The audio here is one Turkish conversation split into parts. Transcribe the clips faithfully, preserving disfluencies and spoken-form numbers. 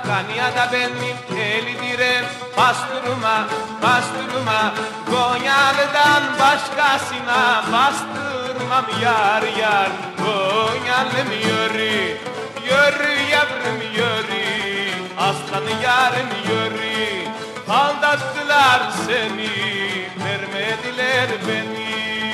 Kanya'da benim elidirem, bastırma, bastırma. Konyalı'dan başkasına bastırmam yar yar. Konyalım yürü, yürü yavrum yürü. Aslanı yarım yürü. Aldattılar seni, vermediler beni.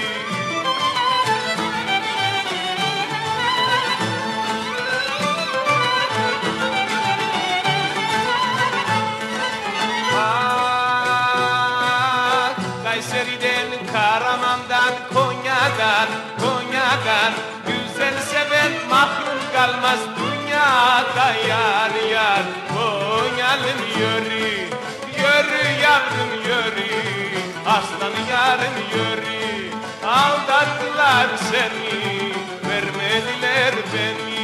Kayseri'den, Karaman'dan, Konya'dan, Konya'dan güzel seven mahrum kalmaz dünyada yar yar. Konyalım yürü, yürü yavrum yürü. Aslan yarım yürü. Aldattılar seni, vermediler beni.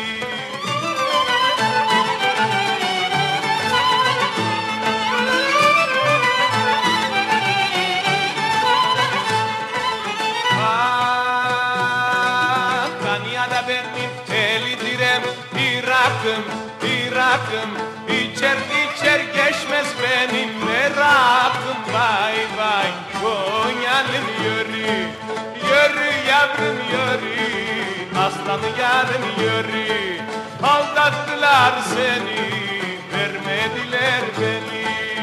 Benim elidirem Irak'ım, Irak'ım. İçer içer geçmez benim merakım. Vay vay Konyalım yürü, yürü yavrum yürü. Aslan yarım yürü. Aldattılar seni, vermediler beni.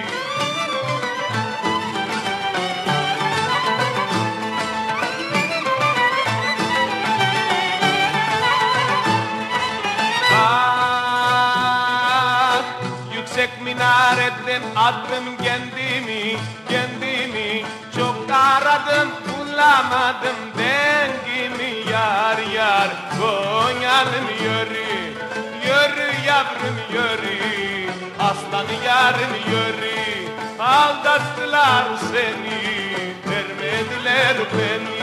Yüksek minaretten attım kendimi, kendimi. Çok aradım bulamadım dengimi yar yar. Konyalım yürü, yürü yavrum yürü. Aslan yarım yürü. Aldattılar seni, vermediler beni.